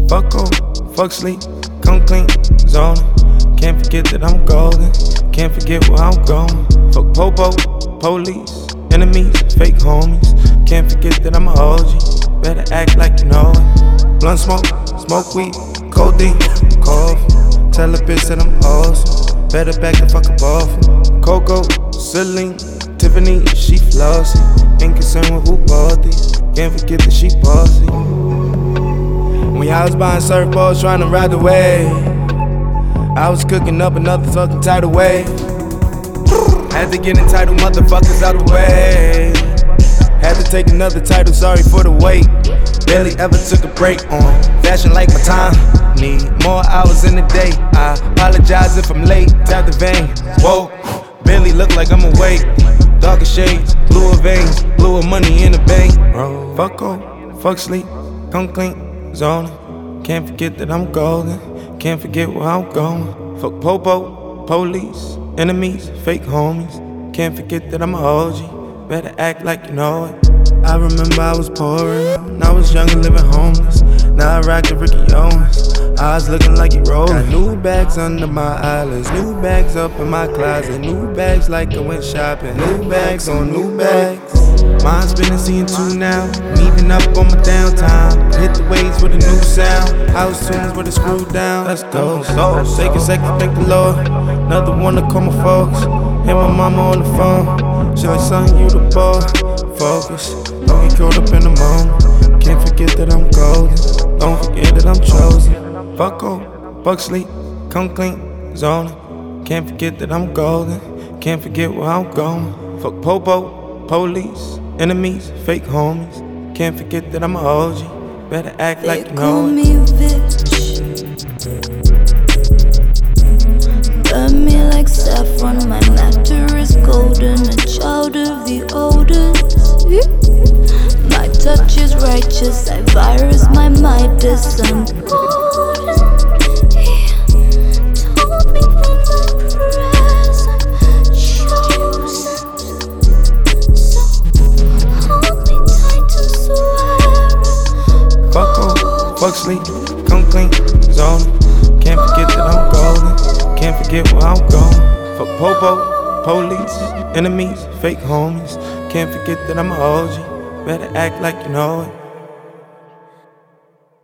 Fuck off, fuck sleep, come clean, zoning. Can't forget that I'm golden, can't forget where I'm going. Fuck popo, police, enemies, fake homies. Can't forget that I'm a OG, better act like you know it. Blunt smoke, smoke weed, codeine, coffee. Tell a bitch that I'm awesome, better back the fuck up off em. Coco, Celine, Tiffany, she flossy. Ain't concerned with who bought these, can't forget that she bossy. When I was buying surfboards trying to ride the wave, I was cooking up another fucking tidal wave. Had to get entitled motherfuckers out the way. Had to take another title, sorry for the wait. Barely ever took a break on fashion like my time. Need more hours in the day. I apologize if I'm late. Tap the vein. Whoa, barely look like I'm awake. Darker shades, bluer veins, bluer money in the bank. Fuck off, fuck sleep, come clean, zoning. Can't forget that I'm golden, can't forget where I'm going. Fuck popo, police, enemies, fake homies. Can't forget that I'm a OG, better act like you know it. I remember I was pouring, I was young and living homeless. Now I rock the Ricky Owens, eyes looking like you rollin'. Got new bags under my eyelids, new bags up in my closet, new bags like I went shopping, new bags on new bags. Mine's spinning, seeing two now, meeting up on my downtime. Hit the waves with a new sound, house tunes with a screw down. Let's go, take a second, thank the Lord. Another one to call my folks, hit my mama on the phone. She like, son, you the boy, focus, don't get caught up in the moment. Can't forget that I'm golden, don't forget that I'm chosen. Fuck off, fuck sleep, come clean, zoning. Can't forget that I'm golden, can't forget where I'm going. Fuck popo, police, enemies, fake homies. Can't forget that I'm a OG, better act like you know it. They call me bitch, burn me like saffron. My nectar is golden, a child of the oldest. My touch is righteous, I virus my Midas. I'm golden. He told me that my present chosen. So hold me tight and swear. Fuck off, fuck sleep, come clean, zoning. Can't forget that I'm golden, can't forget where I'm going. Fuck popo, police, enemies, fake homies. Can't forget that I'm a OG, better act like you know it.